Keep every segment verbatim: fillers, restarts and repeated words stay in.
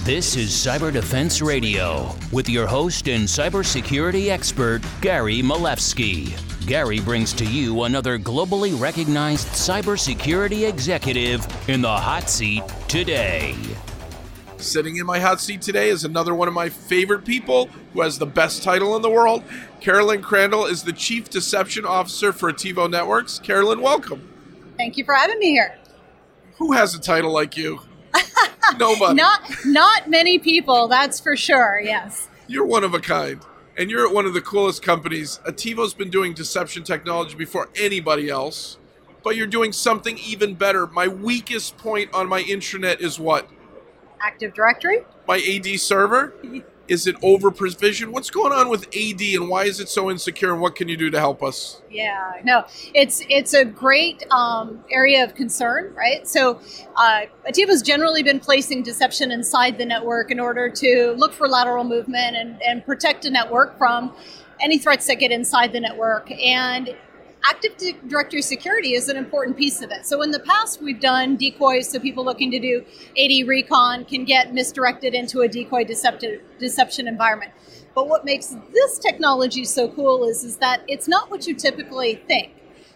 This is Cyber Defense Radio with your host and cybersecurity expert, Gary Malevsky. Gary brings to you another globally recognized cybersecurity executive in the hot seat today. Sitting in my hot seat today is another one of my favorite people who has the best title in the world. Carolyn Crandall is the Chief Deception Officer for Attivo Networks. Carolyn, welcome. Thank you for having me here. Who has a title like you? Nobody. Not not many people, that's for sure, yes. You're one of a kind, and you're at one of the coolest companies. Attivo's been doing deception technology before anybody else, but you're doing something even better. My weakest point on my intranet is what? Active Directory? My A D server? Is it over provision? What's going on with A D and why is it so insecure, and what can you do to help us? Yeah, no, it's it's a great um, area of concern, right? So uh, Attivo's generally been placing deception inside the network in order to look for lateral movement and, and protect a network from any threats that get inside the network. And Active Directory security is an important piece of it. So in the past, we've done decoys, so people looking to do A D recon can get misdirected into a decoy deceptive, deception environment. But what makes this technology so cool is, is that it's not what you typically think.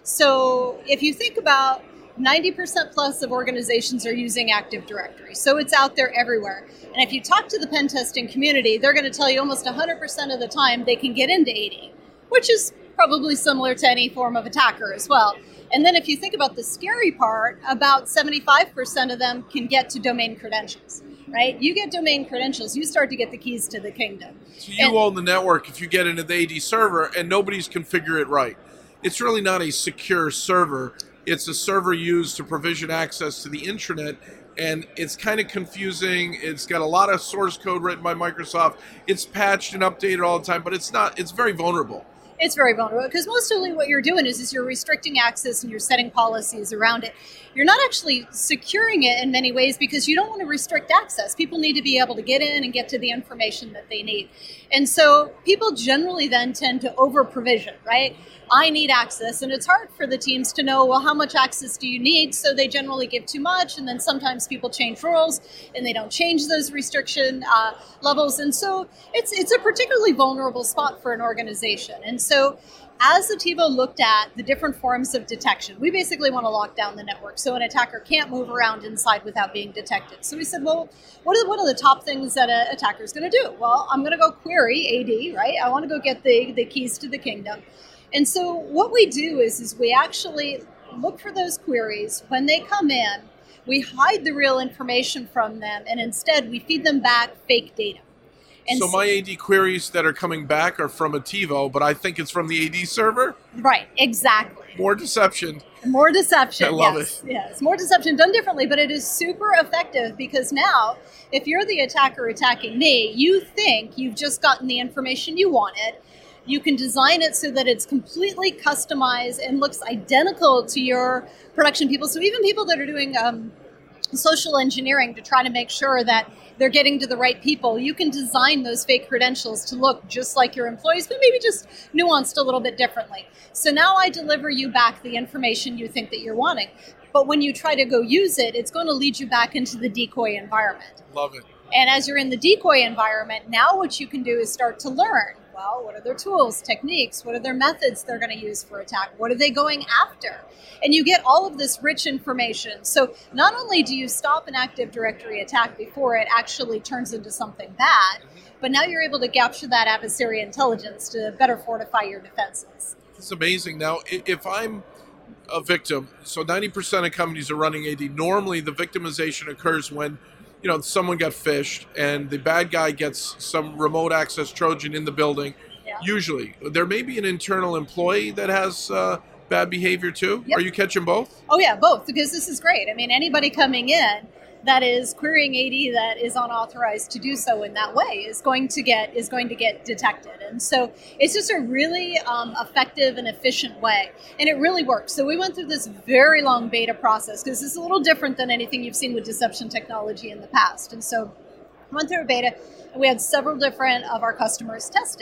So if you think about ninety percent plus of organizations are using Active Directory, so it's out there everywhere. And if you talk to the pen testing community, they're going to tell you almost one hundred percent of the time they can get into A D, which is probably similar to any form of attacker as well. And then if you think about the scary part, about seventy-five percent of them can get to domain credentials, right? You get domain credentials, you start to get the keys to the kingdom. So you and, own the network if you get into the A D server and nobody's configured it right. It's really not a secure server. It's a server used to provision access to the intranet, and it's kind of confusing. It's got a lot of source code written by Microsoft. It's patched and updated all the time, but it's not. It's very vulnerable. It's very vulnerable because mostly what you're doing is, is you're restricting access and you're setting policies around it. You're not actually securing it in many ways because you don't want to restrict access. People need to be able to get in and get to the information that they need. And so people generally then tend to over-provision, right? I need access, and it's hard for the teams to know, well, how much access do you need? So they generally give too much, and then sometimes people change rules, and they don't change those restriction uh, levels. And so it's it's a particularly vulnerable spot for an organization. And so as Attivo looked at the different forms of detection, we basically want to lock down the network so an attacker can't move around inside without being detected. So we said, well, what are, what are the top things that an attacker is going to do? Well, I'm going to go query A D, right? I want to go get the, the keys to the kingdom. And so what we do is, is we actually look for those queries. When they come in, we hide the real information from them, and instead we feed them back fake data. And so my A D queries that are coming back are from Attivo, but I think it's from the A D server? Right, exactly. More deception. More deception, I love yes. it. Yes, more deception done differently, but it is super effective because now, if you're the attacker attacking me, you think you've just gotten the information you wanted. You can design it so that it's completely customized and looks identical to your production people. So even people that are doing um, social engineering to try to make sure that they're getting to the right people, you can design those fake credentials to look just like your employees, but maybe just nuanced a little bit differently. So now I deliver you back the information you think that you're wanting. But when you try to go use it, it's going to lead you back into the decoy environment. Love it. And as you're in the decoy environment, now what you can do is start to learn. Well, what are their tools, techniques? What are their methods they're going to use for attack? What are they going after? And you get all of this rich information. So not only do you stop an Active Directory attack before it actually turns into something bad, but now you're able to capture that adversary intelligence to better fortify your defenses. It's amazing. Now, if I'm a victim, so ninety percent of companies are running A D. Normally, the victimization occurs when you know, someone got phished and the bad guy gets some remote access Trojan in the building. Yeah. Usually. There may be an internal employee that has uh, bad behavior too. Yep. Are you catching both? Oh yeah, both, because this is great. I mean, anybody coming in that is querying A D that is unauthorized to do so in that way is going to get is going to get detected. And so it's just a really um, effective and efficient way. And it really works. So we went through this very long beta process because it's a little different than anything you've seen with deception technology in the past. And so we went through a beta, and we had several different of our customers test it.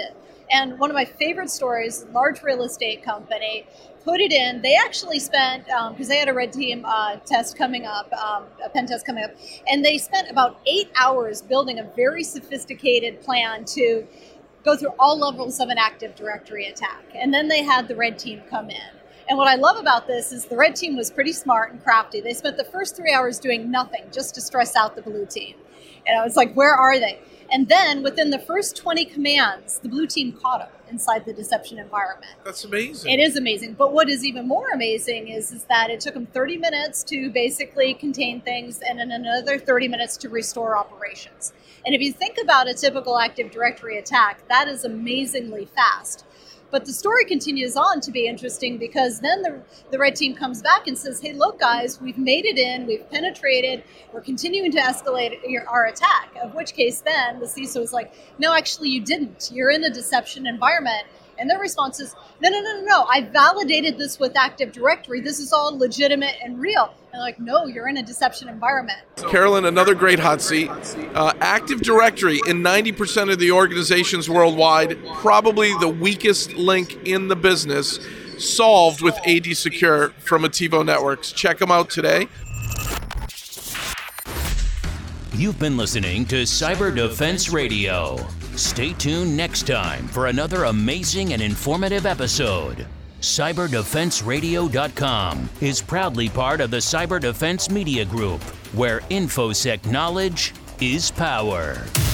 And one of my favorite stories, large real estate company, put it in. They actually spent, because um, they had a red team uh, test coming up, um, a pen test coming up, and they spent about eight hours building a very sophisticated plan to go through all levels of an Active Directory attack. And then they had the red team come in. And what I love about this is the red team was pretty smart and crafty. They spent the first three hours doing nothing just to stress out the blue team. And I was like, where are they? And then within the first twenty commands, the blue team caught them inside the deception environment. That's amazing. It is amazing. But what is even more amazing is, is that it took them thirty minutes to basically contain things and then another thirty minutes to restore operations. And if you think about a typical Active Directory attack, that is amazingly fast. But the story continues on to be interesting because then the, the red team comes back and says, hey, look, guys, we've made it in, we've penetrated, we're continuing to escalate your, our attack, of which case then the C I S O is like, no, actually you didn't. You're in a deception environment. And their response is, no, no, no, no, no. I validated this with Active Directory. This is all legitimate and real. And like, no, you're in a deception environment. Carolyn, another great hot seat. Uh, Active Directory in ninety percent of the organizations worldwide, probably the weakest link in the business, solved with A D Secure from Attivo Networks. Check them out today. You've been listening to Cyber Defense Radio. Stay tuned next time for another amazing and informative episode. Cyber Defense Radio dot com is proudly part of the Cyber Defense Media Group, where InfoSec knowledge is power.